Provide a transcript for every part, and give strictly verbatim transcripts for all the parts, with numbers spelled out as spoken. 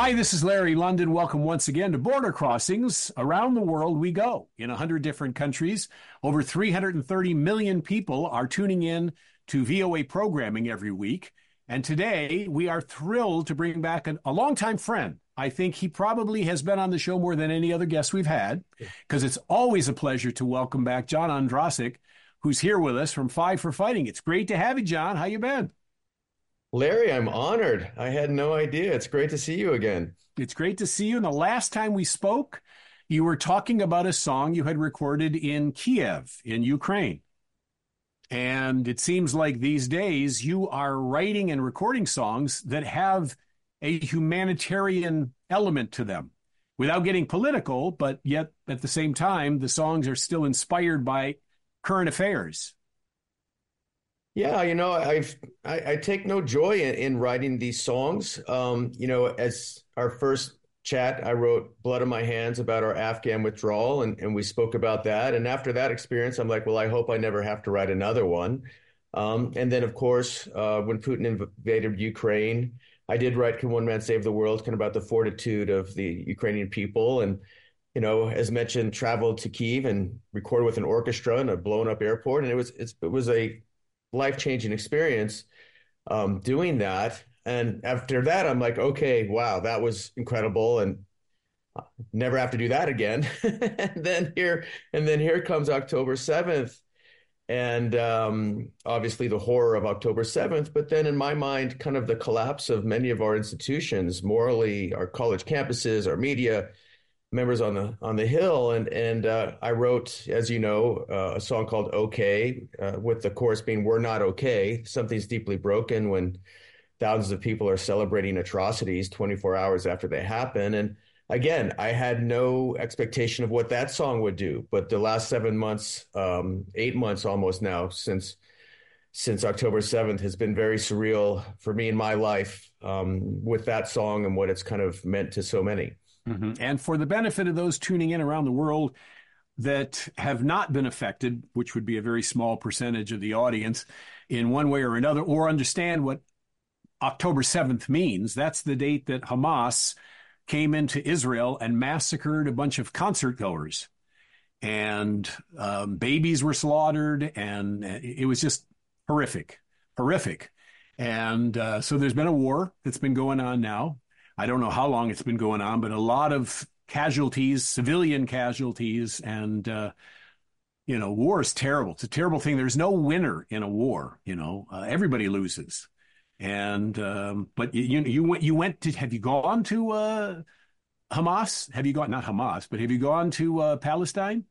Hi, this is Larry London. Welcome once again to Border Crossings. Around the world we go in one hundred different countries. Over three hundred thirty million people are tuning in to V O A programming every week. And today we are thrilled to bring back an, a longtime friend. I think he probably has been on the show more than any other guest we've had, because it's always a pleasure to welcome back John Ondrasik, who's here with us from Five for Fighting. It's great to have you, John. How you been? Larry, I'm honored. I had no idea. It's great to see you again. It's great to see you. And the last time we spoke, you were talking about a song you had recorded in Kiev, in Ukraine. And it seems like these days you are writing and recording songs that have a humanitarian element to them without getting political, but yet at the same time, the songs are still inspired by current affairs. Yeah, you know, I've I, I take no joy in, in writing these songs. Um, you know, as our first chat, I wrote Blood on My Hands about our Afghan withdrawal, and, and we spoke about that. And after that experience, I'm like, well, I hope I never have to write another one. Um, and then, of course, uh, when Putin invaded Ukraine, I did write Can One Man Save the World, kind of about the fortitude of the Ukrainian people. And, you know, as mentioned, traveled to Kyiv and recorded with an orchestra in a blown up airport. And it was it's, it was a life-changing experience um, doing that. And after that, I'm like, okay, wow, that was incredible, and never have to do that again. and then here, and then here comes October seventh, and um, obviously the horror of October seventh. But then, in my mind, kind of the collapse of many of our institutions, morally, our college campuses, our media, members on the on the Hill, and and uh, I wrote, as you know, uh, a song called "Okay," uh, with the chorus being "We're not okay. Something's deeply broken." When thousands of people are celebrating atrocities twenty-four hours after they happen, and again, I had no expectation of what that song would do. But the last seven months, um, eight months almost now since since October seventh has been very surreal for me in my life, um, with that song and what it's kind of meant to so many. Mm-hmm. And for the benefit of those tuning in around the world that have not been affected, which would be a very small percentage of the audience in one way or another, or understand what October seventh means, that's the date that Hamas came into Israel and massacred a bunch of concert goers. And um, babies were slaughtered, and it was just horrific, horrific. And uh, so there's been a war that's been going on now. I don't know how long it's been going on, but a lot of casualties, civilian casualties, and, uh, you know, war is terrible. It's a terrible thing. There's no winner in a war, you know, uh, everybody loses. And, um, but you, you went, you went to, have you gone to uh, Hamas? Have you gone, not Hamas, but have you gone to uh, Palestine?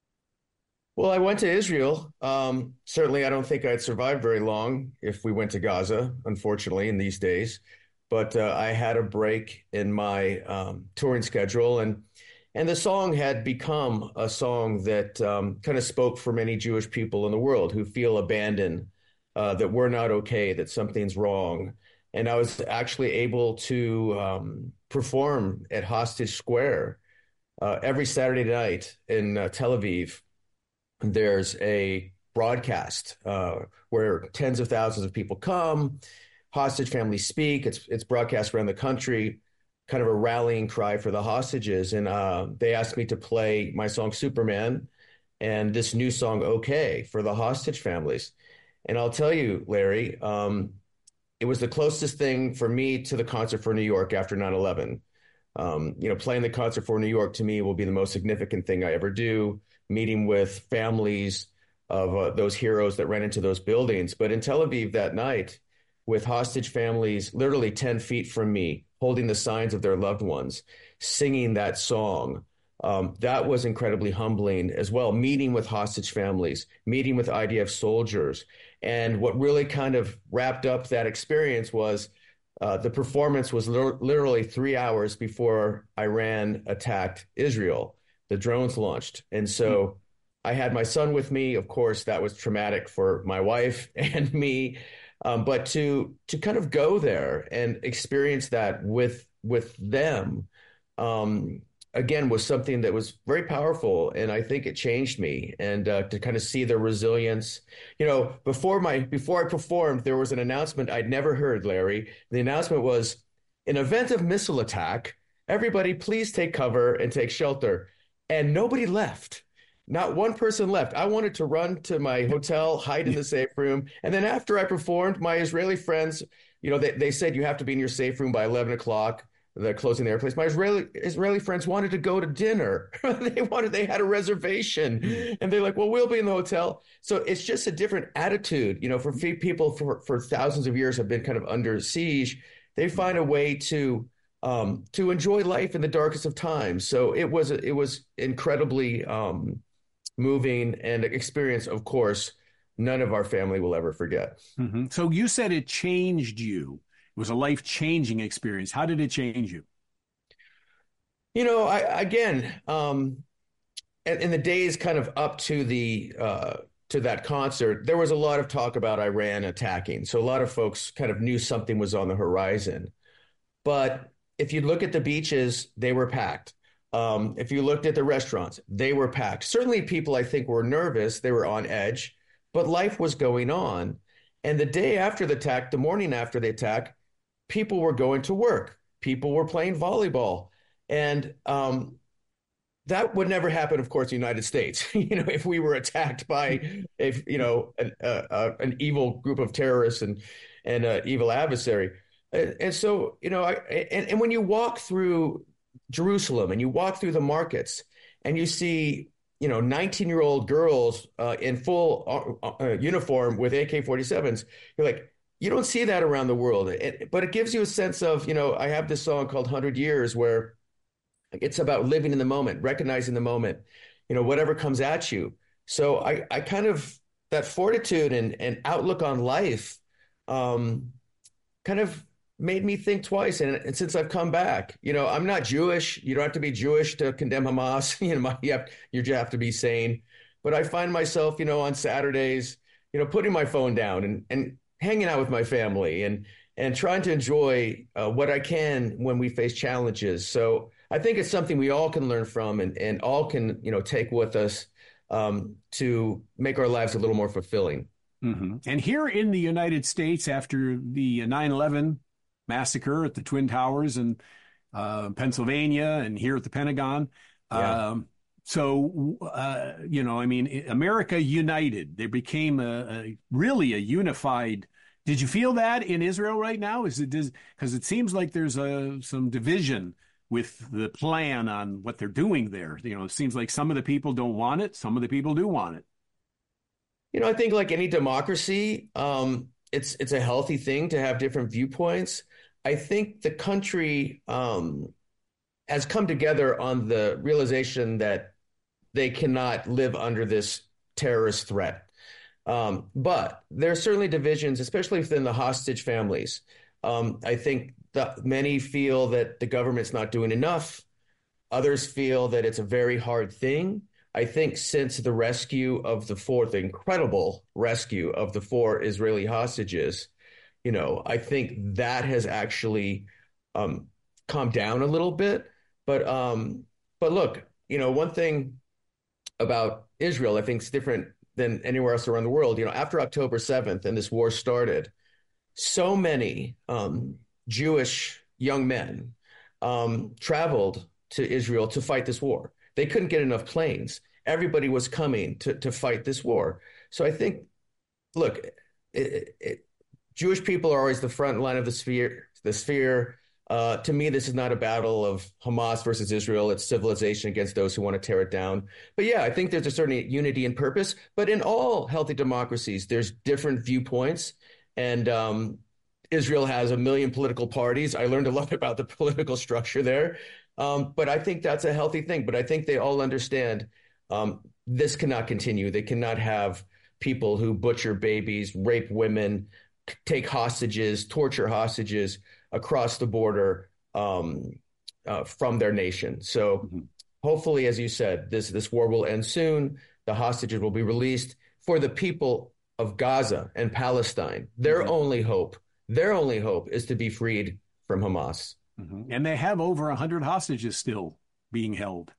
Well, I went to Israel. Um, certainly, I don't think I'd survive very long if we went to Gaza, unfortunately, in these days. But uh, I had a break in my um, touring schedule, and and the song had become a song that um, kind of spoke for many Jewish people in the world who feel abandoned, uh, that we're not okay, that something's wrong. And I was actually able to um, perform at Hostage Square uh, every Saturday night in uh, Tel Aviv. There's a broadcast uh, where tens of thousands of people come. Hostage families speak. It's it's broadcast around the country, kind of a rallying cry for the hostages. And uh, they asked me to play my song Superman and this new song Okay for the hostage families. And I'll tell you, Larry, um, it was the closest thing for me to the Concert for New York after nine eleven. Um, you know, playing the Concert for New York to me will be the most significant thing I ever do, meeting with families of uh, those heroes that ran into those buildings. But in Tel Aviv that night, with hostage families literally ten feet from me, holding the signs of their loved ones, singing that song. Um, that was incredibly humbling as well, meeting with hostage families, meeting with I D F soldiers. And what really kind of wrapped up that experience was uh, the performance was li- literally three hours before Iran attacked Israel. The drones launched. And so I had my son with me. Of course, that was traumatic for my wife and me. Um, but to to kind of go there and experience that with with them, um, again, was something that was very powerful, and I think it changed me. And uh, to kind of see the resilience, you know, before my before I performed, there was an announcement I'd never heard, Larry. The announcement was, in event of missile attack, everybody please take cover and take shelter. And nobody left. Not one person left. I wanted to run to my hotel, hide in the safe room. And then after I performed, my Israeli friends, you know, they, they said you have to be in your safe room by eleven o'clock. They're closing the airplanes. My Israeli Israeli friends wanted to go to dinner. they wanted, they had a reservation, and they're like, "Well, we'll be in the hotel." So it's just a different attitude, you know. For people for for thousands of years have been kind of under siege. They find a way to um, to enjoy life in the darkest of times. So it was it was incredibly um, moving and experience. Of course, none of our family will ever forget. Mm-hmm. So you said it changed you. It was a life-changing experience. How did it change you? You know, I again, um, in, in the days kind of up to the uh, to that concert, there was a lot of talk about Iran attacking. So a lot of folks kind of knew something was on the horizon. But if you look at the beaches, they were packed. Um, if you looked at the restaurants, they were packed. Certainly, people I think were nervous. They were on edge, but life was going on. And the day after the attack, the morning after the attack, people were going to work. People were playing volleyball. And um, that would never happen, of course, in the United States. you know, if we were attacked by, if you know, an, uh, uh, an evil group of terrorists and and an evil adversary. And, and so, you know, I, and, and when you walk through Jerusalem and you walk through the markets and you see, you know, nineteen-year-old girls uh, in full uh, uh, uniform with A K forty-sevens, you're like, you don't see that around the world. It, but it gives you a sense of, you know, I have this song called one hundred years where it's about living in the moment, recognizing the moment, you know, whatever comes at you. So I, I kind of, that fortitude and, and outlook on life um, kind of made me think twice. And, and since I've come back, you know, I'm not Jewish. You don't have to be Jewish to condemn Hamas. you know, you have, you have to be sane. But I find myself, you know, on Saturdays, you know, putting my phone down and, and hanging out with my family and and trying to enjoy uh, what I can when we face challenges. So I think it's something we all can learn from and, and all can, you know, take with us um, to make our lives a little more fulfilling. Mm-hmm. And here in the United States, after the nine eleven massacre at the Twin Towers in uh, Pennsylvania and here at the Pentagon, Yeah. um, so, uh, you know, I mean, America united. They became a, a really a unified. Did you feel that in Israel right now? Is it because it seems like there's a, some division with the plan on what they're doing there? You know, it seems like some of the people don't want it. Some of the people do want it. You know, I think like any democracy, um, it's it's a healthy thing to have different viewpoints. I think the country um, has come together on the realization that they cannot live under this terrorist threat. Um, but there are certainly divisions, especially within the hostage families. Um, I think that many feel that the government's not doing enough. Others feel that it's a very hard thing. I think since the rescue of the four, the incredible rescue of the four Israeli hostages, you know, I think that has actually um, calmed down a little bit. But um, but look, you know, one thing about Israel, I think, is different than anywhere else around the world. You know, after October seventh and this war started, so many um, Jewish young men um, traveled to Israel to fight this war. They couldn't get enough planes. Everybody was coming to, to fight this war. So I think, look, it, it, Jewish people are always the front line of the sphere. The sphere. Uh, to me, this is not a battle of Hamas versus Israel. It's civilization against those who want to tear it down. But yeah, I think there's a certain unity and purpose. But in all healthy democracies, there's different viewpoints. And um, Israel has a million political parties. I learned a lot about the political structure there. Um, but I think that's a healthy thing. But I think they all understand um, this cannot continue. They cannot have people who butcher babies, rape women, take hostages, torture hostages across the border um, uh, from their nation. So mm-hmm. hopefully, as you said, this this war will end soon. The hostages will be released for the people of Gaza and Palestine. Their mm-hmm. only hope, their only hope is to be freed from Hamas. Mm-hmm. And they have over one hundred hostages still being held.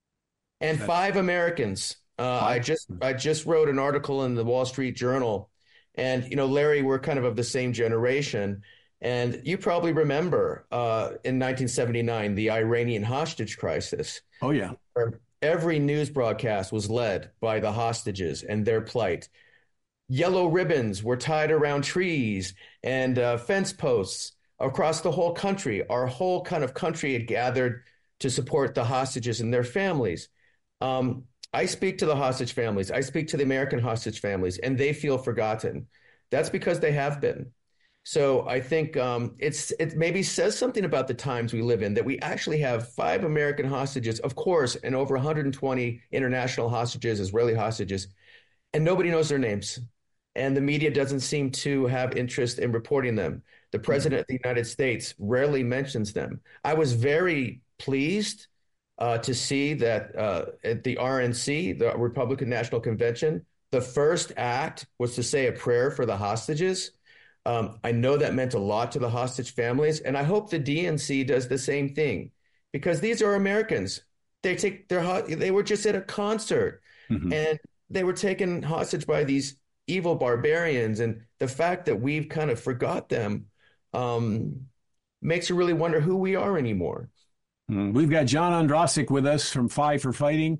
And That's... five Americans. Uh, five? I just I just wrote an article in the Wall Street Journal. And, you know, Larry, we're kind of of the same generation. And you probably remember uh, in nineteen seventy-nine, the Iranian hostage crisis. Oh, yeah. Where every news broadcast was led by the hostages and their plight. Yellow ribbons were tied around trees and uh, fence posts across the whole country. Our whole kind of country had gathered to support the hostages and their families. Um, I speak to the hostage families. I speak to the American hostage families, and they feel forgotten. That's because they have been. So I think um, it's it maybe says something about the times we live in that we actually have five American hostages, of course, and over one hundred twenty international hostages, Israeli hostages, and nobody knows their names. And the media doesn't seem to have interest in reporting them. The president of the United States rarely mentions them. I was very pleased uh, to see that uh, at the R N C, the Republican National Convention, the first act was to say a prayer for the hostages. Um, I know that meant a lot to the hostage families, and I hope the D N C does the same thing, because these are Americans. They take their they were just at a concert, mm-hmm. and they were taken hostage by these evil barbarians, and the fact that we've kind of forgot them um, makes you really wonder who we are anymore. Mm, we've got John Ondrasik with us from Five for Fighting,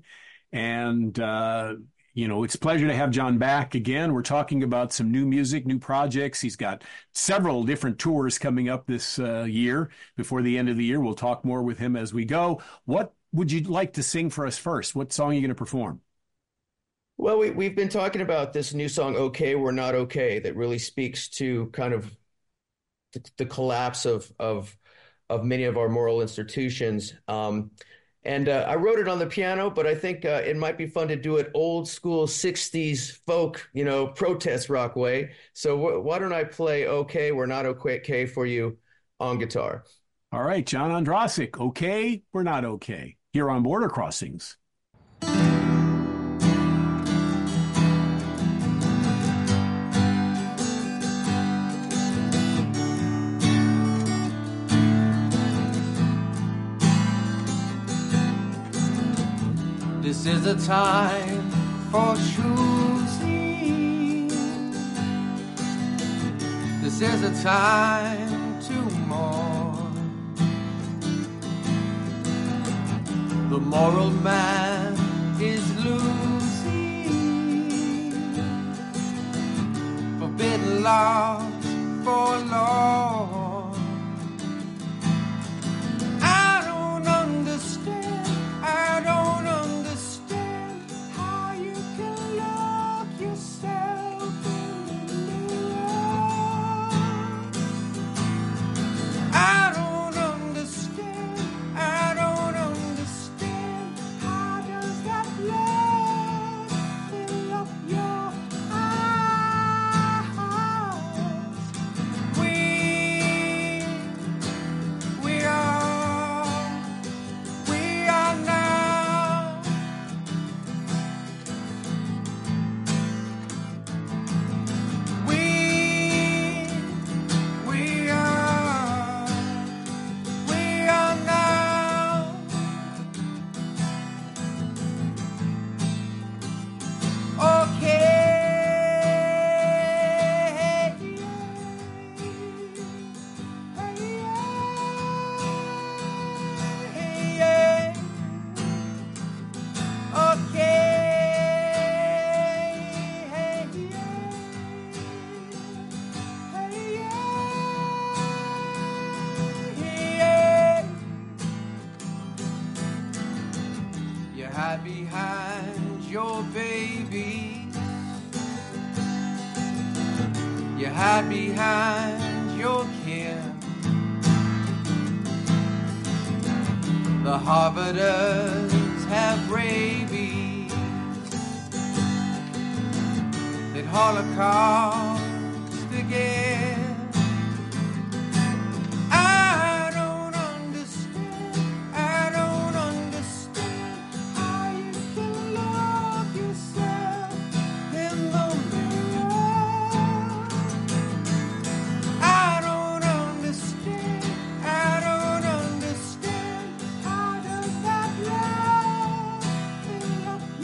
and uh, you know, it's a pleasure to have John back again. We're talking about some new music, new projects. He's got several different tours coming up this uh, year. Before the end of the year, we'll talk more with him as we go. What would you like to sing for us first? What song are you going to perform? Well, we, we've been talking about this new song, Okay, We're Not Okay, that really speaks to kind of the, the collapse of, of, of many of our moral institutions. Um, and uh, I wrote it on the piano, but I think uh, it might be fun to do it old school sixties folk, you know, protest rock way. So w- why don't I play Okay, We're Not Okay for you on guitar? All right, John Ondrasik, Okay, We're Not Okay, here on Border Crossings. This is a time for choosing. This is a time to mourn. The moral man is losing. Forbidden laws forlorn. I don't understand. I don't understand. Behind your baby, you hide behind your kin. The Harvarders have rabies, that Holocaust again.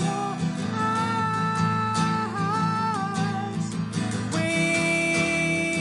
We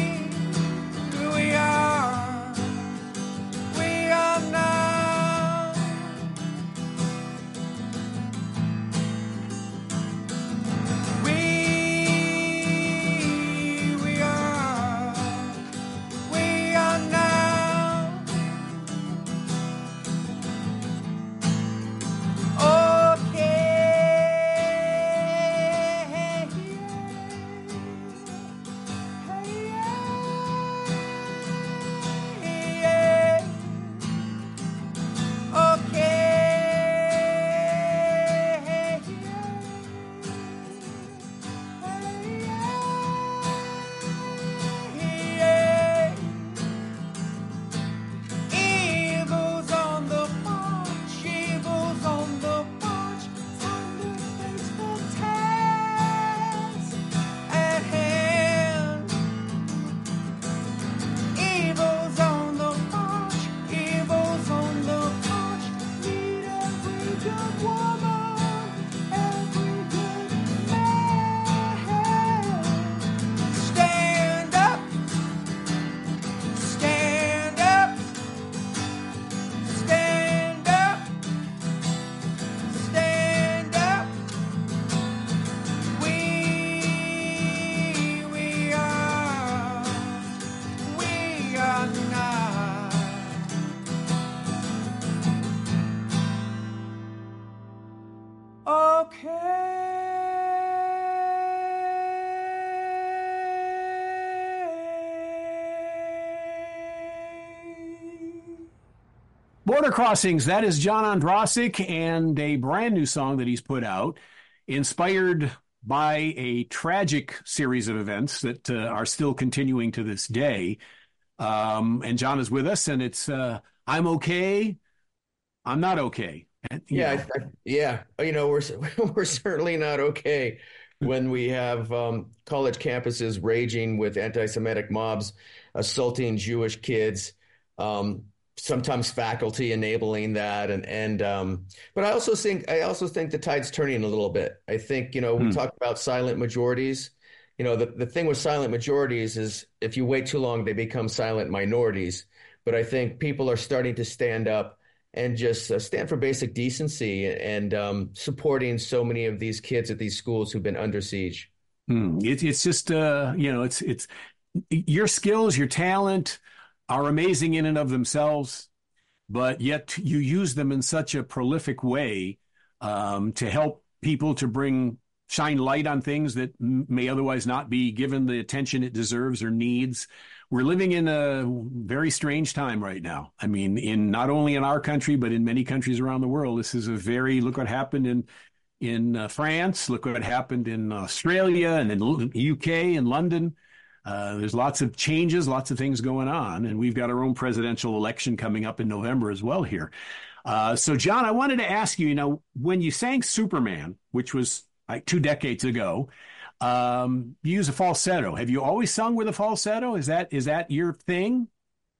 Border Crossings, that is John Ondrasik and a brand new song that he's put out, inspired by a tragic series of events that uh, are still continuing to this day. Um, and John is with us, and it's uh, I'm okay, I'm not okay. And, yeah, I, I, yeah. You know, we're we're certainly not okay when we have um, college campuses raging with anti-Semitic mobs assaulting Jewish kids. Um, sometimes faculty enabling that, and and um, but I also think I also think the tide's turning a little bit. I think you know we hmm. talk about silent majorities. You know, the, the thing with silent majorities is if you wait too long, they become silent minorities. But I think people are starting to stand up and just uh, stand for basic decency and um, supporting so many of these kids at these schools who've been under siege. Hmm. It, it's just, uh, you know, it's it's your skills, your talent are amazing in and of themselves, but yet you use them in such a prolific way um, to help people to bring shine light on things that may otherwise not be given the attention it deserves or needs. We're living in a very strange time right now. I mean, in not only in our country, but in many countries around the world. This is a very, look what happened in in uh, France, look what happened in Australia and in the U K and London. Uh, there's lots of changes, lots of things going on, and we've got our own presidential election coming up in November as well here. Uh, so, John, I wanted to ask you, you know, when you sang Superman, which was like two decades ago, um, you use a falsetto. Have you always sung with a falsetto? Is that is that your thing?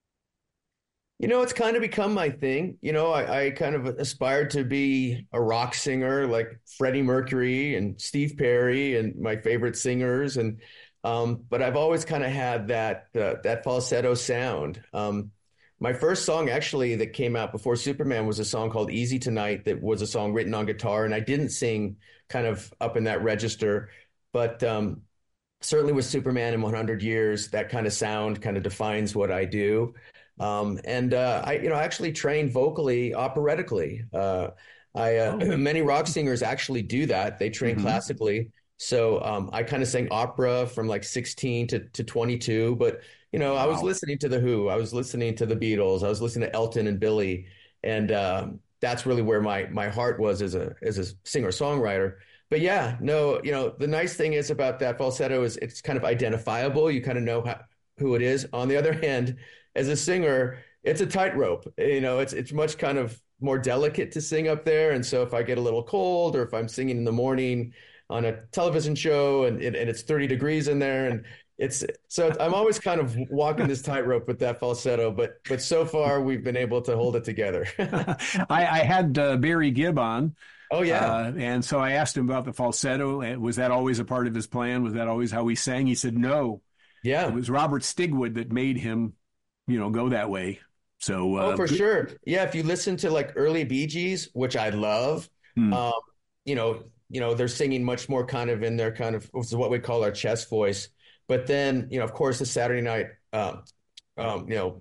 You know, it's kind of become my thing. You know, I, I kind of aspired to be a rock singer like Freddie Mercury and Steve Perry and my favorite singers. And um, but I've always kind of had that uh, that falsetto sound. Um, my first song actually that came out before Superman was a song called Easy Tonight that was a song written on guitar. And I didn't sing kind of up in that register. But um, certainly with Superman in one hundred years, that kind of sound kind of defines what I do. Um, and uh, I, you know, I actually train vocally, operatically. Uh, I uh, oh. Many rock singers actually do that. They train mm-hmm. classically. So um, I kind of sang opera from like sixteen to, to twenty-two. But, you know, wow. I was listening to The Who. I was listening to the Beatles. I was listening to Elton and Billy. And um, that's really where my my heart was as a as a singer-songwriter. But yeah, no, you know, the nice thing is about that falsetto is it's kind of identifiable. You kind of know how, who it is. On the other hand, as a singer, it's a tightrope. You know, it's it's much kind of more delicate to sing up there. And so if I get a little cold or if I'm singing in the morning on a television show and, and it's thirty degrees in there and it's so I'm always kind of walking this tightrope with that falsetto. But but so far, we've been able to hold it together. I, I had uh, Barry Gibb on. Oh, yeah. Uh, and so I asked him about the falsetto. Was that always a part of his plan? Was that always how he sang? He said, no. Yeah. It was Robert Stigwood that made him, you know, go that way. So, uh, oh, for good. Sure. Yeah. If you listen to like early Bee Gees, which I love, hmm. um, you know, you know, they're singing much more kind of in their kind of what we call our chest voice. But then, you know, of course, the Saturday night, um, um, you know,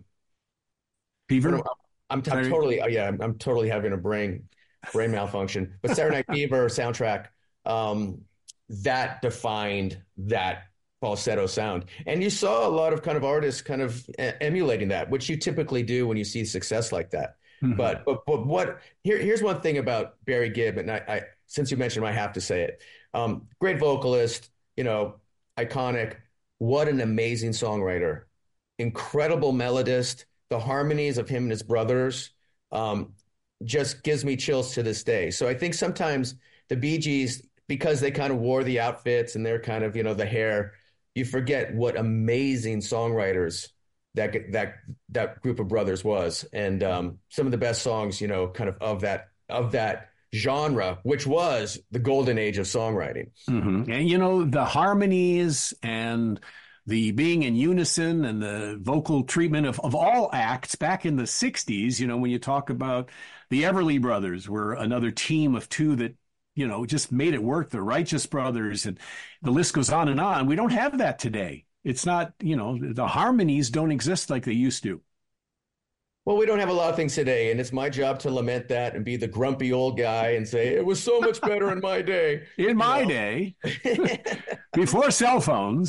Fever. I'm, I'm, I'm totally, oh, yeah, I'm, I'm totally having a brain. brain malfunction, but Saturday Night Fever soundtrack, um, that defined that falsetto sound. And you saw a lot of kind of artists kind of emulating that, which you typically do when you see success like that. Mm-hmm. But, but, but what, here, here's one thing about Barry Gibb, and I, I since you mentioned him, I have to say it. Um, great vocalist, you know, iconic. What an amazing songwriter, incredible melodist, the harmonies of him and his brothers, um, just gives me chills to this day. So I think sometimes the Bee Gees, because they kind of wore the outfits and they're kind of, you know, the hair, you forget what amazing songwriters that that that group of brothers was. And um, some of the best songs, you know, kind of of that of that genre, which was the golden age of songwriting. Mm-hmm. And, you know, the harmonies and the being in unison and the vocal treatment of, of all acts back in the sixties, you know, when you talk about the Everly Brothers were another team of two that, you know, just made it work. The Righteous Brothers, and the list goes on and on. We don't have that today. It's not, you know, the harmonies don't exist like they used to. Well, we don't have a lot of things today, and it's my job to lament that and be the grumpy old guy and say, it was so much better in my day. In my you know? day, before cell phones.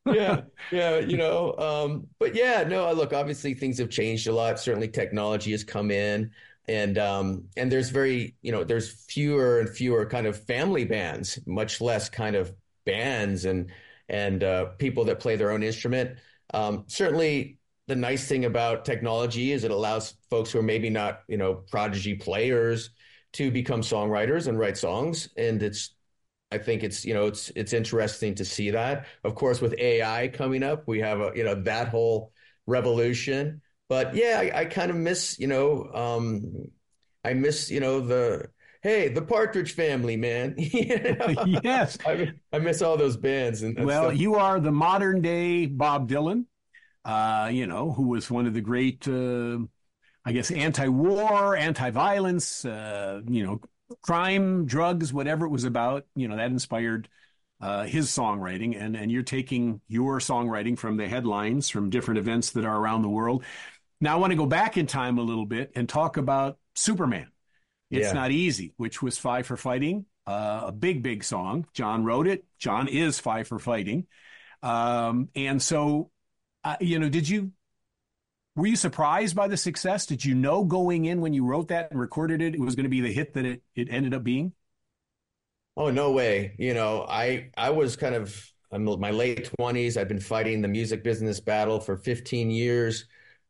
Yeah, yeah, you know, um, but yeah, no, look, obviously things have changed a lot. Certainly technology has come in and um and there's very, you know, there's fewer and fewer kind of family bands, much less kind of bands and and uh people that play their own instrument. Um, certainly the nice thing about technology is it allows folks who are maybe not, you know, prodigy players to become songwriters and write songs. And it's I think it's, you know, it's it's interesting to see that. Of course, with A I coming up, we have a, you know, that whole revolution. But yeah, I, I kind of miss, you know, um, I miss, you know, the hey, the Partridge Family, man. You know? Yes. I I miss all those bands and, and Well, stuff. you are the modern day Bob Dylan, uh, you know, who was one of the great, uh, I guess, anti-war, anti-violence, uh, you know, crime, drugs, whatever it was about, you know, that inspired uh, his songwriting. And, and you're taking your songwriting from the headlines from different events that are around the world. Now, I want to go back in time a little bit and talk about Superman. It's Yeah. Not Easy, which was Five for Fighting, uh, a big, big song. John wrote it. John is Five for Fighting. Um, and so, uh, you know, did you were you surprised by the success? Did you know going in when you wrote that and recorded it, it was going to be the hit that it, it ended up being? Oh, no way. You know, I I was kind of I'm in my late twenties. I've been fighting the music business battle for fifteen years.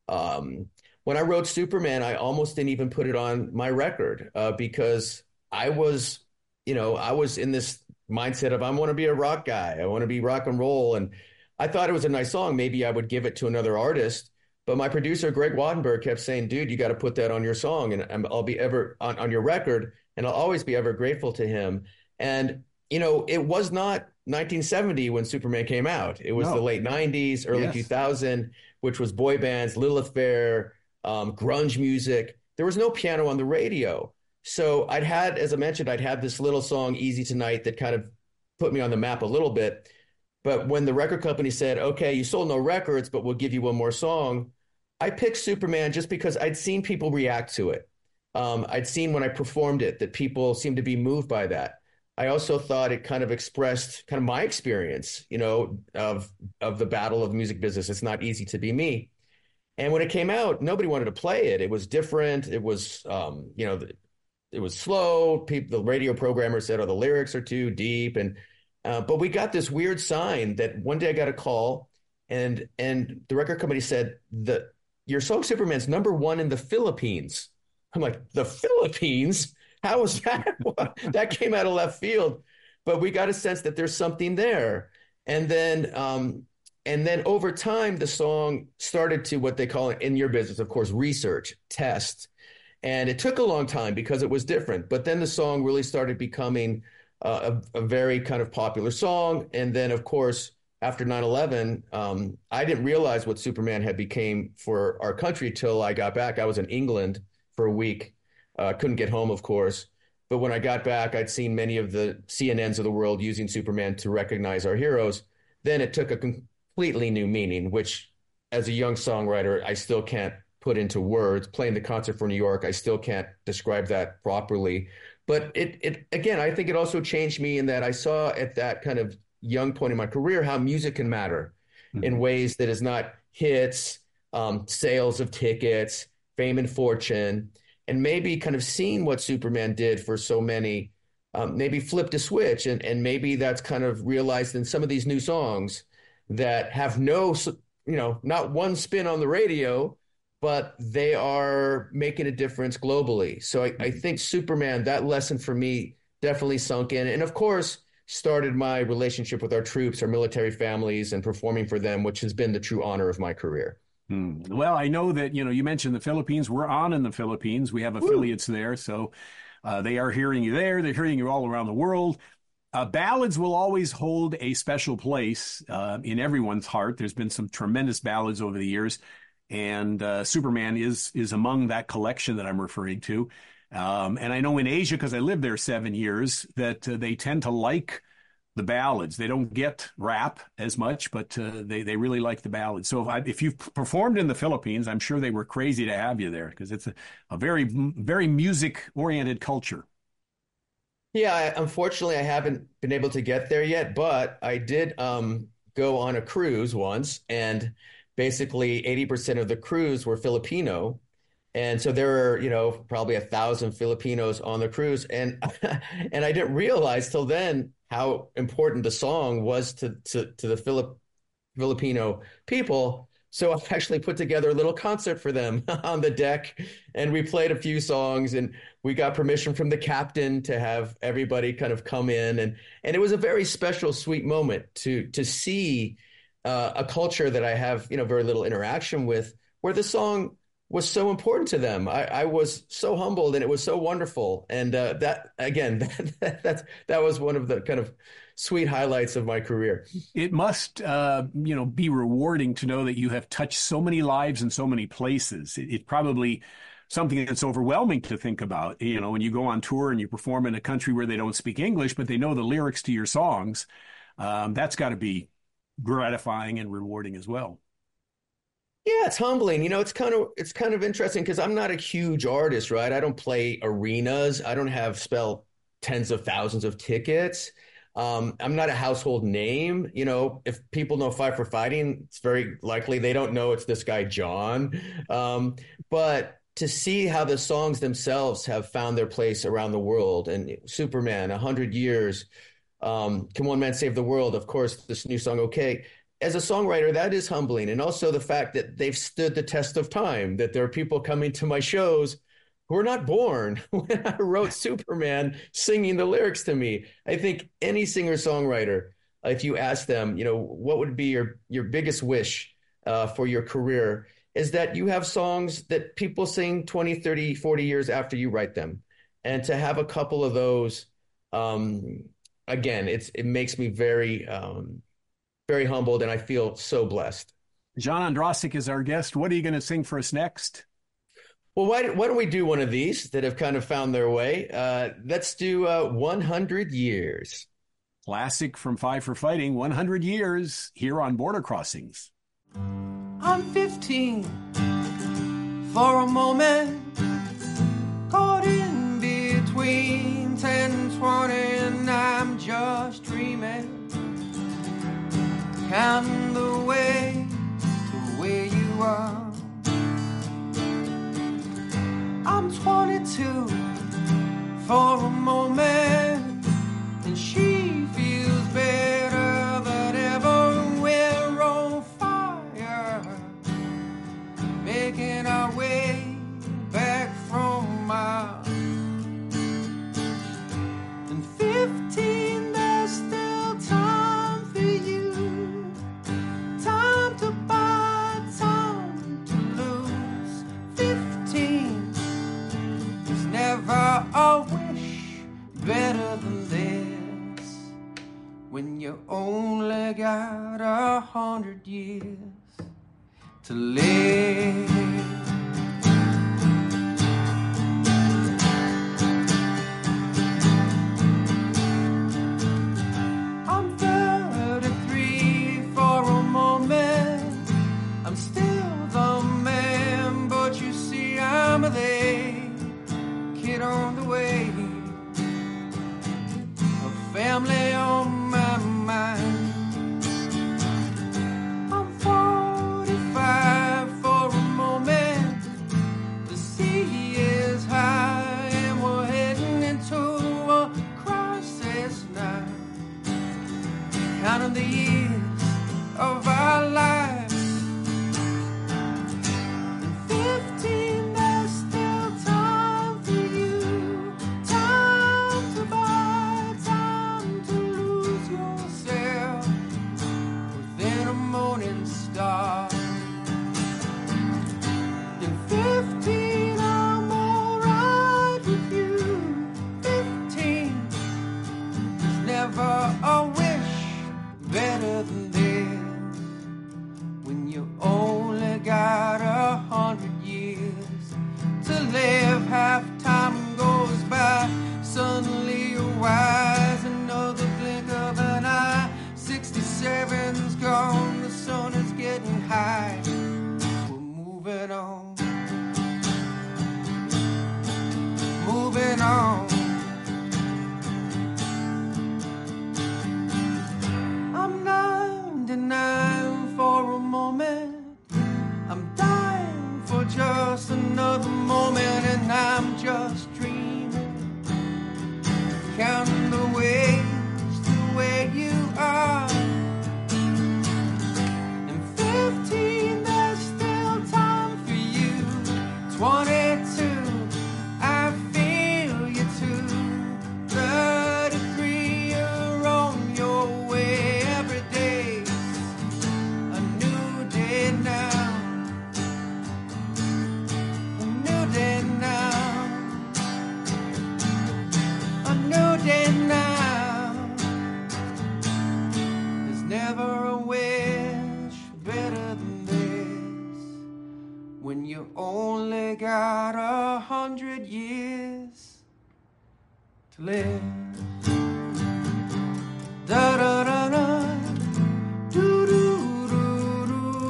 Um, when I wrote Superman, I almost didn't even put it on my record uh, because I was, you know, I was in this mindset of I want to be a rock guy. I want to be rock and roll. And I thought it was a nice song. Maybe I would give it to another artist. But my producer, Greg Wattenberg, kept saying, dude, you got to put that on your song. And I'm- I'll be ever on, on your record. And I'll always be ever grateful to him. And, you know, it was not nineteen seventy when Superman came out. It was the No. late nineties, early Yes. two thousand, which was boy bands, Lilith Fair, um, grunge music. There was no piano on the radio. So I'd had, as I mentioned, I'd had this little song, Easy Tonight, that kind of put me on the map a little bit. But when the record company said, okay, you sold no records, but we'll give you one more song, I picked Superman just because I'd seen people react to it. Um, I'd seen when I performed it that people seemed to be moved by that. I also thought it kind of expressed kind of my experience, you know, of of the battle of the music business. It's not easy to be me. And when it came out, nobody wanted to play it. It was different. It was, um, you know, it was slow. People, the radio programmer said, "Oh, the lyrics are too deep." And uh, but we got this weird sign that one day I got a call, and and the record company said that your song Superman's number one in the Philippines. I'm like, the Philippines? How was that? That came out of left field. But we got a sense that there's something there. And then um, and then over time, the song started to what they call it in your business, of course, research, test. And it took a long time because it was different. But then the song really started becoming uh, a, a very kind of popular song. And then, of course, after nine eleven, um, I didn't realize what Superman had became for our country till I got back. I was in England for a week. Uh, couldn't get home, of course. But when I got back, I'd seen many of the C N Ns of the world using Superman to recognize our heroes. Then it took a completely new meaning, which as a young songwriter, I still can't put into words. Playing the concert for New York, I still can't describe that properly. But it, it again, I think it also changed me in that I saw at that kind of young point in my career how music can matter in Mhm. ways that is not hits, um, sales of tickets, fame and fortune, and maybe kind of seeing what Superman did for so many, um, maybe flipped a switch, and and maybe that's kind of realized in some of these new songs that have no, you know, not one spin on the radio, but they are making a difference globally. So I, I think Superman, that lesson for me definitely sunk in. And of course, started my relationship with our troops, our military families, and performing for them, which has been the true honor of my career. Hmm. Well, I know that, you know, you mentioned the Philippines. We're on in the Philippines. We have Woo! affiliates there. So uh, they are hearing you there. They're hearing you all around the world. Uh, ballads will always hold a special place uh, in everyone's heart. There's been some tremendous ballads over the years, and uh, Superman is is among that collection that I'm referring to. Um, and I know in Asia, because I lived there seven years, that uh, they tend to like the ballads. They don't get rap as much, but uh, they they really like the ballads. So if, I, if you've performed in the Philippines, I'm sure they were crazy to have you there because it's a, a very very music oriented culture. Yeah, I, unfortunately, I haven't been able to get there yet, but I did. Um, go on a cruise once, and basically eighty percent of the crews were Filipino. And so there were, you know, probably a thousand Filipinos on the cruise. And and I didn't realize till then how important the song was to to, to the Filip, Filipino people. So I actually put together a little concert for them on the deck, and we played a few songs, and we got permission from the captain to have everybody kind of come in. And and it was a very special, sweet moment to to see uh, a culture that I have, you know, very little interaction with, where the song was so important to them. I, I was so humbled, and it was so wonderful. And uh, that, again, that, that, that, that was one of the kind of sweet highlights of my career. It must, uh, you know, be rewarding to know that you have touched so many lives in so many places. It, it's probably something that's overwhelming to think about. You know, when you go on tour and you perform in a country where they don't speak English, but they know the lyrics to your songs, um, that's got to be gratifying and rewarding as well. Yeah, it's humbling. You know, it's kind of it's kind of interesting because I'm not a huge artist, right? I don't play arenas. I don't have spell tens of thousands of tickets. Um, I'm not a household name. You know, if people know Five for Fighting, it's very likely they don't know it's this guy, John. Um, but to see how the songs themselves have found their place around the world, and Superman, one hundred years, um, Can One Man Save the World? Of course, this new song, Okay. As a songwriter, that is humbling. And also the fact that they've stood the test of time, that there are people coming to my shows who were not born when I wrote Superman singing the lyrics to me. I think any singer-songwriter, if you ask them, you know, what would be your, your biggest wish uh, for your career, is that you have songs that people sing twenty, thirty, forty years after you write them. And to have a couple of those, um, again, it's it makes me very... Um, very humbled, and I feel so blessed. John Ondrasik is our guest. What are you going to sing for us next? Well, why, why don't we do one of these that have kind of found their way? Uh, let's do uh, one hundred years. Classic from Five for Fighting, one hundred years, here on Border Crossings. I'm fifteen for a moment, caught in between ten and twenty, and I'm just dreaming, counting the way to where you are. I'm twenty-two for a moment, and she feels better than ever. We're on fire, making our way back from Mars. And fifteen, there's still time for you, time to buy, time to lose. Fifteen is never a wish better than this, when you only got a hundred years to live. I'm thirty-three for a moment, I'm still the man, but you see I'm the kid on the way, a family on my mind. I'm forty-five for a moment, the sea is high and we're heading into a crisis now, counting the years of our lives. And fifteen, there's still time for you, time to buy, time to lose yourself within a morning star. And fifteen, I'm alright with you. Fifteen is never a wish better than this, when you only got a hundred years to live. Half time goes by, suddenly you're wise, another blink of an eye. Sixty-seven's gone, the sun is getting high, we're moving on, moving on. I'm not denying for a moment. I'm dying for just another moment, and I'm just dreaming, counting the ways to where you are. And fifteen, there's still time for you. twenty-two, I feel you too. thirty-three, you're on your way. Every day's a new day now. A new day now. A new day now. There's never a wish better than this, when you only got a hundred years to live. Da da da da. Do do do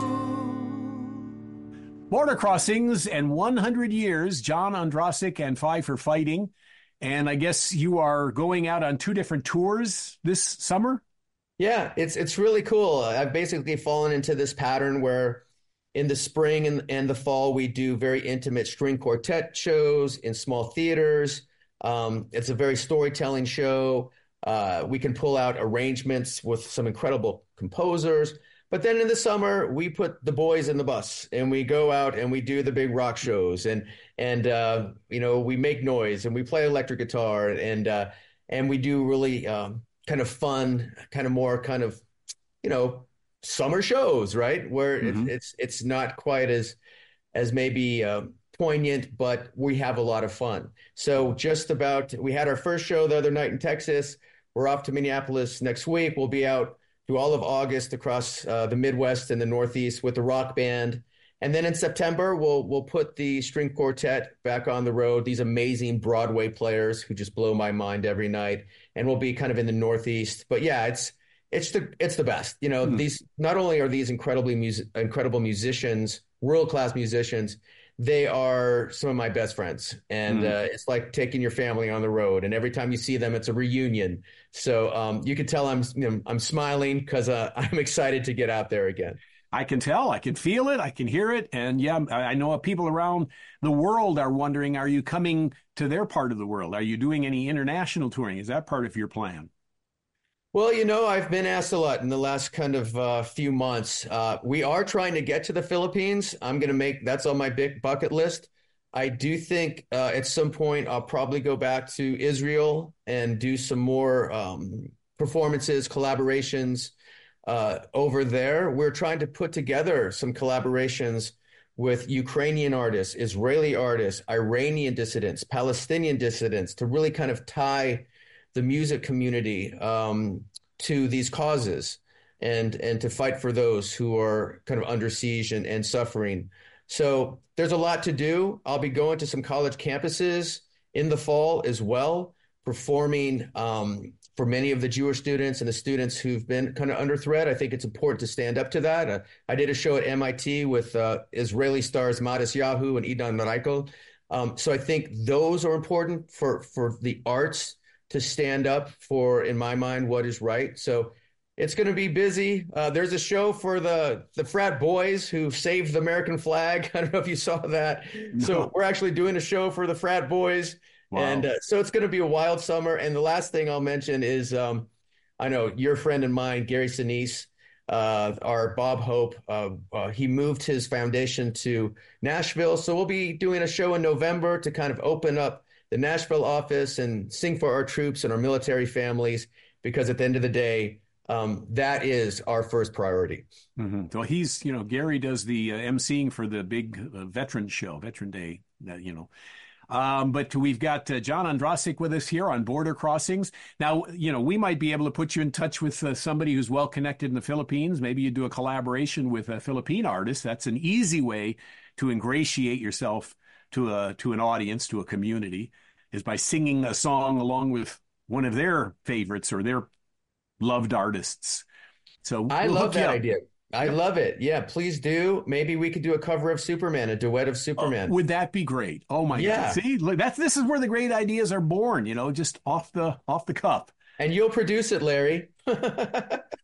do. Border Crossings and one hundred years, John Ondrasik and Five for Fighting. And I guess you are going out on two different tours this summer? Yeah, it's it's really cool. I've basically fallen into this pattern where in the spring and, and the fall, we do very intimate string quartet shows in small theaters. Um, it's a very storytelling show. Uh, we can pull out arrangements with some incredible composers. But then in the summer, we put the boys in the bus and we go out and we do the big rock shows, and and uh, you know, we make noise and we play electric guitar, and uh, and we do really um, kind of fun, kind of more kind of, you know, summer shows, right? Where Mhm. it, it's it's not quite as as maybe uh, poignant, but we have a lot of fun. So just about, we had our first show the other night in Texas. We're off to Minneapolis next week. We'll be out through all of August across uh, the Midwest and the Northeast with the rock band. And then in September, we'll we'll put the string quartet back on the road, these amazing Broadway players who just blow my mind every night. And we'll be kind of in the Northeast. But yeah, it's it's the it's the best. You know, Hmm. these not only are these incredibly music, incredible musicians, world-class musicians, they are some of my best friends. And Hmm. uh, it's like taking your family on the road. And every time you see them, it's a reunion. So um, you can tell I'm you know, I'm smiling because uh, I'm excited to get out there again. I can tell, I can feel it, I can hear it. And yeah, I I know people around the world are wondering, are you coming to their part of the world? Are you doing any international touring? Is that part of your plan? Well, you know, I've been asked a lot in the last kind of uh, few months. Uh, we are trying to get to the Philippines. I'm going to make, that's on my big bucket list. I do think uh, at some point I'll probably go back to Israel and do some more um, performances, collaborations uh, over there. We're trying to put together some collaborations with Ukrainian artists, Israeli artists, Iranian dissidents, Palestinian dissidents, to really kind of tie the music community um, to these causes, and and to fight for those who are kind of under siege and, and suffering. So there's a lot to do. I'll be going to some college campuses in the fall as well, performing um, for many of the Jewish students and the students who've been kind of under threat. I think it's important to stand up to that. Uh, I did a show at M I T with uh, Israeli stars Matis Yahu and Idan Reichel. Um, so I think those are important for for the arts to stand up for, in my mind, what is right. So it's going to be busy. Uh, there's a show for the the frat boys who saved the American flag. I don't know if you saw that. No. So we're actually doing a show for the frat boys. Wow. And uh, so it's going to be a wild summer. And the last thing I'll mention is, um, I know your friend and mine, Gary Sinise, uh, our Bob Hope, uh, uh, he moved his foundation to Nashville. So we'll be doing a show in November to kind of open up the Nashville office and sing for our troops and our military families, because at the end of the day, um, that is our first priority. Mm-hmm. So he's, you know, Gary does the uh, emceeing for the big uh, veteran show, Veteran Day, uh, you know. Um, but we've got uh, John Ondrasik with us here on Border Crossings. Now, you know, we might be able to put you in touch with uh, somebody who's well connected in the Philippines. Maybe you do a collaboration with a Philippine artist. That's an easy way to ingratiate yourself to a to an audience, to a community, is by singing a song along with one of their favorites or their loved artists. So I we'll love hook you that up. idea. I Yep. love it. Yeah, please do. Maybe we could do a cover of Superman, a duet of Oh, Superman. would that be great? Oh my Yeah. God! See, look, that's this is where the great ideas are born. You know, just off the off the cuff. And you'll produce it, Larry.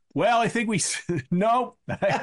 Well, I think we, no.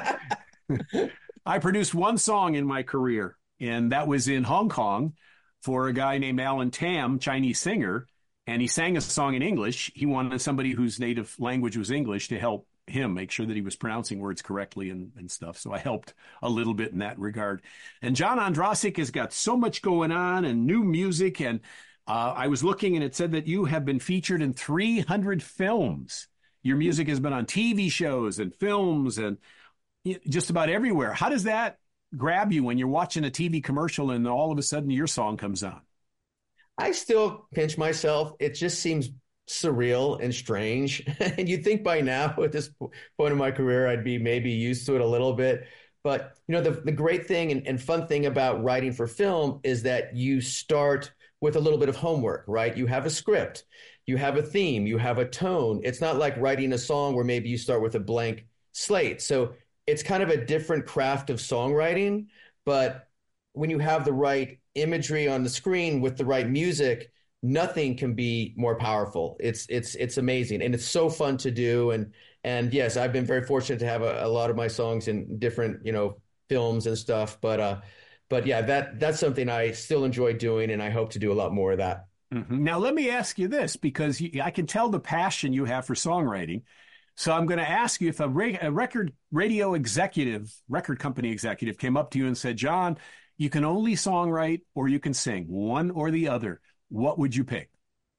I produced one song in my career, and that was in Hong Kong for a guy named Alan Tam, Chinese singer, and he sang a song in English. He wanted somebody whose native language was English to help him make sure that he was pronouncing words correctly and, and stuff. So I helped a little bit in that regard. And John Ondrasik has got so much going on and new music. And uh, I was looking and it said that you have been featured in three hundred films. Your music has been on T V shows and films and just about everywhere. How does that grab you when you're watching a T V commercial and all of a sudden your song comes on? I still pinch myself. It just seems surreal and strange. And you'd think by now, at this point in my career, I'd be maybe used to it a little bit. But, you know, the, the great thing and, and fun thing about writing for film is that you start with a little bit of homework, right? You have a script, you have a theme, you have a tone. It's not like writing a song where maybe you start with a blank slate. So it's kind of a different craft of songwriting. But when you have the right imagery on the screen with the right music, nothing can be more powerful. It's it's it's amazing, and it's so fun to do. And and yes, I've been very fortunate to have a, a lot of my songs in different, you know, films and stuff. But uh, but yeah, that that's something I still enjoy doing, and I hope to do a lot more of that. Mm-hmm. Now, let me ask you this, because you, I can tell the passion you have for songwriting. So I'm going to ask you, if a, ra- a record radio executive, record company executive came up to you and said, John, you can only songwrite or you can sing, one or the other, what would you pick?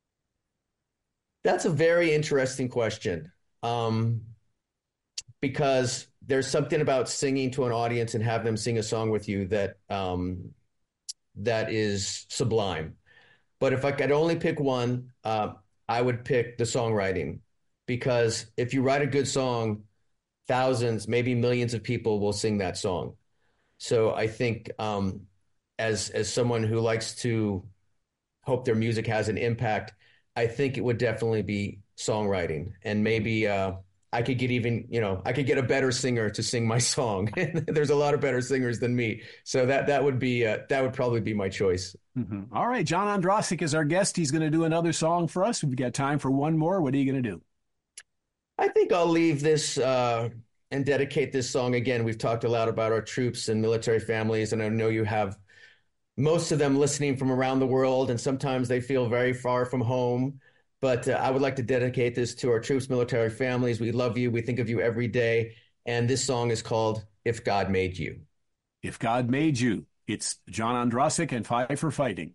That's a very interesting question, um, because there's something about singing to an audience and have them sing a song with you that um, that is sublime. But if I could only pick one, uh, I would pick the songwriting, because if you write a good song, thousands, maybe millions of people will sing that song. So I think um, as as someone who likes to hope their music has an impact, I think it would definitely be songwriting. And maybe uh, I could get even, you know, I could get a better singer to sing my song. There's a lot of better singers than me. So that that would be, uh, that would probably be my choice. Mm-hmm. All right. John Ondrasik is our guest. He's going to do another song for us. We've got time for one more. What are you going to do? I think I'll leave this uh, and dedicate this song. Again, we've talked a lot about our troops and military families, and I know you have most of them listening from around the world, and sometimes they feel very far from home. But uh, I would like to dedicate this to our troops, military families. We love you. We think of you every day. And this song is called If God Made You. If God Made You. It's John Ondrasik and Five for Fighting.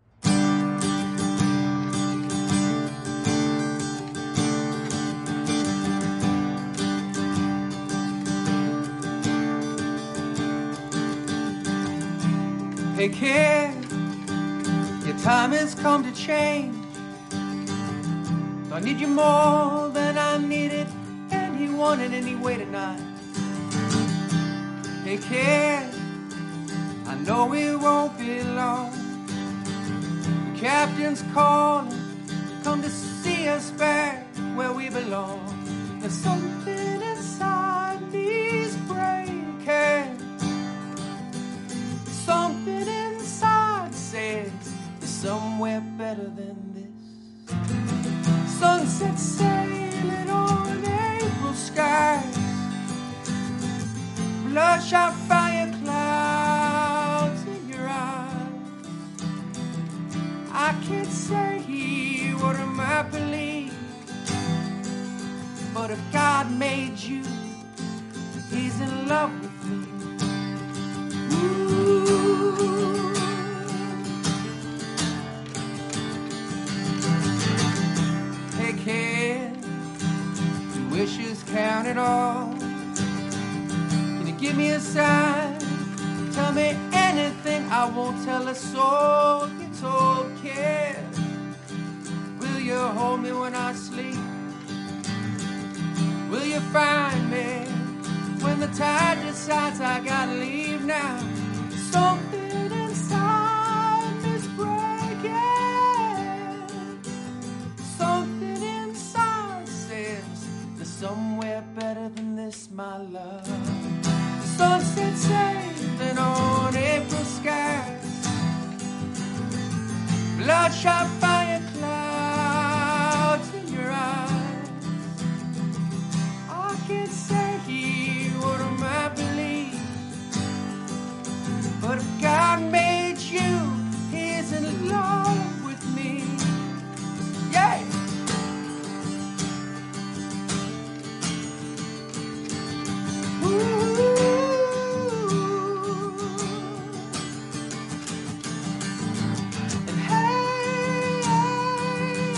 Hey kid, your time has come to change. I need you more than I needed anyone in any way tonight. Hey kid, I know it won't be long. The captain's calling, come to see us back where we belong. There's something inside these breaking. Something inside says there's somewhere better than this. Sunset sailing on April skies, bloodshot fire clouds in your eyes. I can't say what I might believe, but if God made you, He's in love with me. Ooh. Hey kid, your wishes count it all. Can you give me a sign? Tell me anything, I won't tell a soul. You told, kid. Will you hold me when I sleep? Will you find me when the tide decides I gotta leave now? Something inside me's breaking. Something inside says there's somewhere better than this, my love. The sunset sailing on April skies, bloodshot fire clouds in your eyes. I can't say what I might believe, but if God made you, He's in love with me. Yeah. Ooh. And hey, hey,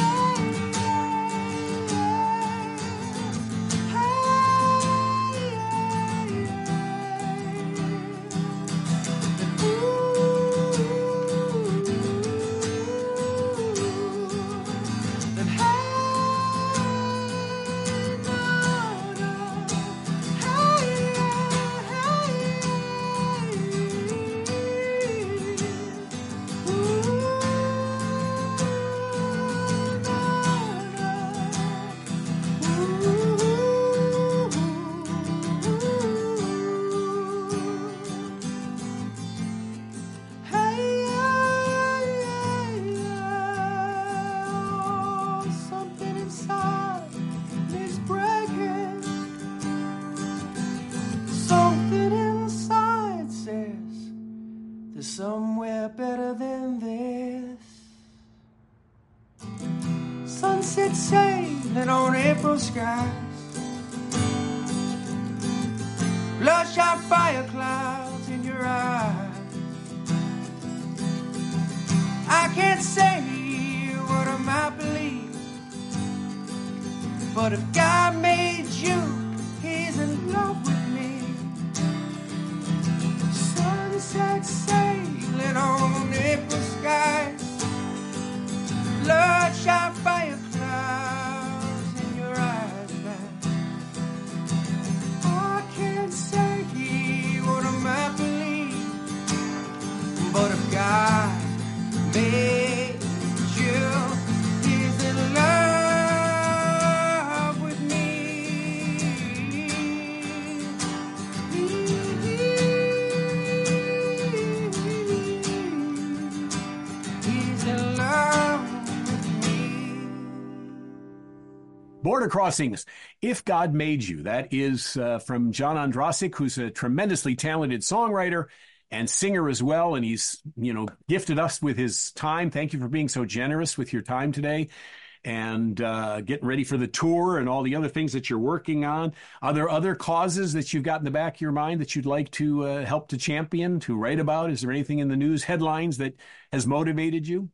something inside is breaking. Something inside says there's somewhere better than this. Sunset sailing on April skies, bloodshot fire clouds in your eyes. I can't say what I might believe, but if God made you, He's in love with me. Sunset sailing on April skies, bloodshot fire clouds in your eyes now. I can't say what I might believe, but if God made you, He's in love with me. He's in love with me. Border Crossings, If God Made You. That is uh, from John Ondrasik, who's a tremendously talented songwriter and singer as well. And he's, you know, gifted us with his time. Thank you for being so generous with your time today and uh, getting ready for the tour and all the other things that you're working on. Are there other causes that you've got in the back of your mind that you'd like to uh, help to champion, to write about? Is there anything in the news headlines that has motivated you?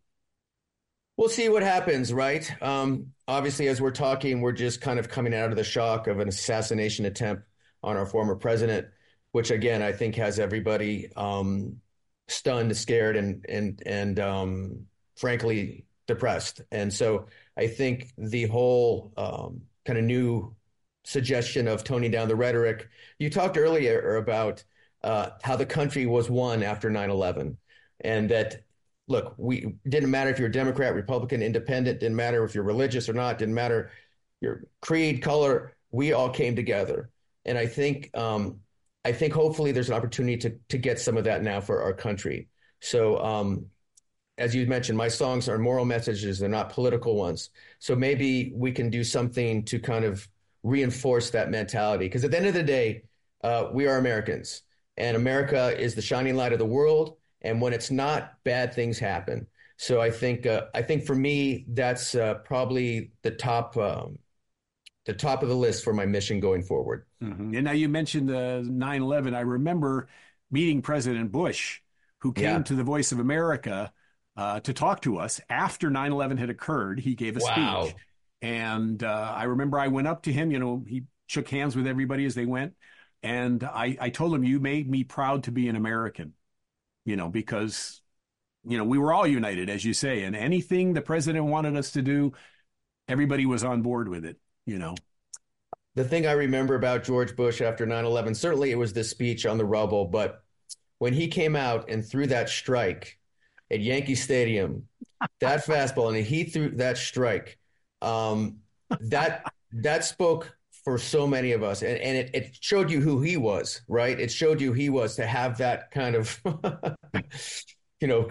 We'll see what happens, right? Um, obviously, as we're talking, we're just kind of coming out of the shock of an assassination attempt on our former president, which again, I think has everybody um, stunned, scared, and and and um, frankly depressed. And so I think the whole um, kind of new suggestion of toning down the rhetoric. You talked earlier about uh, how the country was won after nine eleven, and that, look, we didn't matter if you're Democrat, Republican, Independent, didn't matter if you're religious or not, didn't matter your creed, color. We all came together, and I think. Um, I think hopefully there's an opportunity to to get some of that now for our country. So um, as you mentioned, my songs are moral messages. They're not political ones. So maybe we can do something to kind of reinforce that mentality. Because at the end of the day, uh, we are Americans, and America is the shining light of the world. And when it's not, bad things happen. So I think uh, I think for me, that's uh, probably the top um, the top of the list for my mission going forward. Mm-hmm. And now you mentioned uh, nine eleven. I remember meeting President Bush, who came Yeah. to the Voice of America uh, to talk to us after nine eleven had occurred. He gave a Wow. speech. And uh, I remember I went up to him, you know, he shook hands with everybody as they went. And I, I told him, you made me proud to be an American, you know, because, you know, we were all united, as you say, and anything the president wanted us to do, everybody was on board with it, you know. The thing I remember about George Bush after nine eleven, certainly it was the speech on the rubble, but when he came out and threw that strike at Yankee Stadium, that fastball, and he threw that strike, um, that that spoke for so many of us. And, and it, it showed you who he was, right? It showed you he was to have that kind of, you know,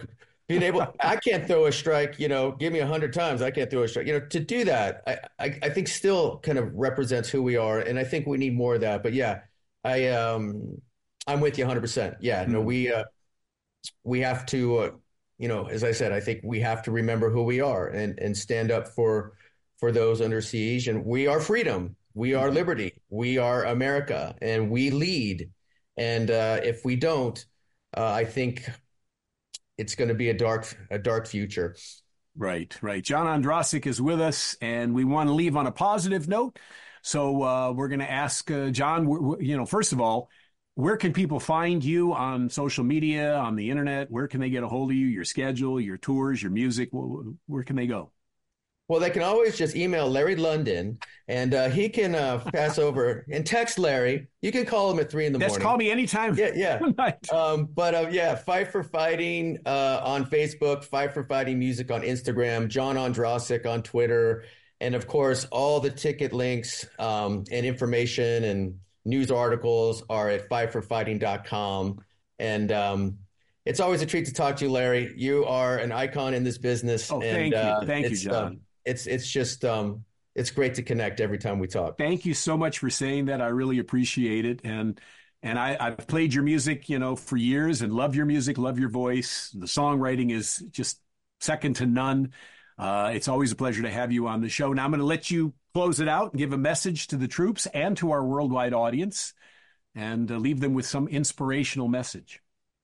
being able, I can't throw a strike, you know, give me a hundred times. I can't throw a strike, you know, to do that. I, I, I think still kind of represents who we are. And I think we need more of that, but yeah, I, um, I'm with you a hundred percent. Yeah, no, we, uh, we have to, uh, you know, as I said, I think we have to remember who we are and, and stand up for, for those under siege. And we are freedom. We are liberty. We are America, and we lead. And uh, if we don't, uh, I think it's going to be a dark, a dark future. Right, right. John Ondrasik is with us, and we want to leave on a positive note. So uh, we're going to ask uh, John, w- w- you know, first of all, where can people find you on social media, on the internet? Where can they get a hold of you, your schedule, your tours, your music? Where can they go? Well, they can always just email Larry London, and uh, he can uh, pass over and text Larry. You can call him at three in the Just morning. Call me anytime. Yeah, yeah. um, but uh, yeah, Fight for Fighting uh, on Facebook, Fight for Fighting Music on Instagram, John Ondrasik on Twitter, and of course, all the ticket links um, and information and news articles are at fight for fighting dot com. And um, it's always a treat to talk to you, Larry. You are an icon in this business. Oh, and, thank you. Uh, thank you, John. Uh, It's it's just um, it's great to connect every time we talk. Thank you so much for saying that. I really appreciate it. And and I, I've played your music, you know, for years and love your music, love your voice. The songwriting is just second to none. Uh, it's always a pleasure to have you on the show. Now I'm going to let you close it out and give a message to the troops and to our worldwide audience, and uh, leave them with some inspirational message.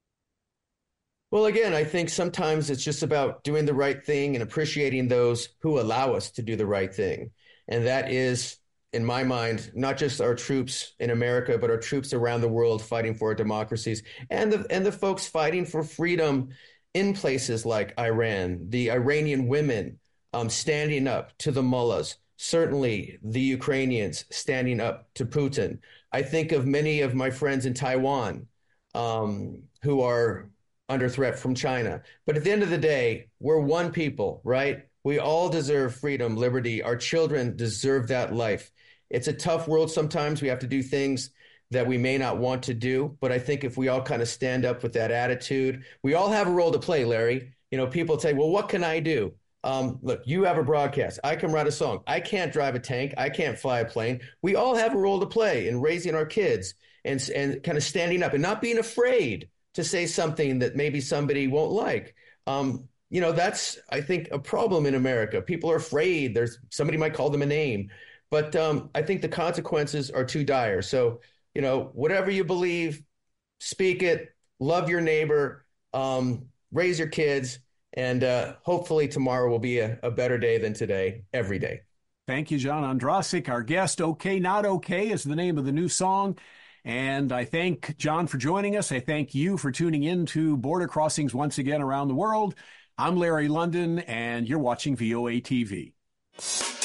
Well, again, I think sometimes it's just about doing the right thing and appreciating those who allow us to do the right thing. And that is, in my mind, not just our troops in America, but our troops around the world fighting for our democracies, and the, and the folks fighting for freedom in places like Iran, the Iranian women um, standing up to the mullahs, certainly the Ukrainians standing up to Putin. I think of many of my friends in Taiwan um, who are under threat from China. But at the end of the day, we're one people, right? We all deserve freedom, liberty. Our children deserve that life. It's a tough world sometimes. We have to do things that we may not want to do. But I think if we all kind of stand up with that attitude, we all have a role to play, Larry. You know, people say, well, what can I do? Um, look, you have a broadcast. I can write a song. I can't drive a tank. I can't fly a plane. We all have a role to play in raising our kids and, and kind of standing up and not being afraid to say something that maybe somebody won't like. Um, you know, that's, I think, a problem in America. People are afraid. There's somebody might call them a name, but um, I think the consequences are too dire. So, you know, whatever you believe, speak it, love your neighbor, um, raise your kids, and uh, hopefully tomorrow will be a, a better day than today, every day. Thank you, John Ondrasik. Our guest, Okay Not Okay, is the name of the new song. And I thank John for joining us. I thank you for tuning in to Border Crossings once again around the world. I'm Larry London, and you're watching V O A T V.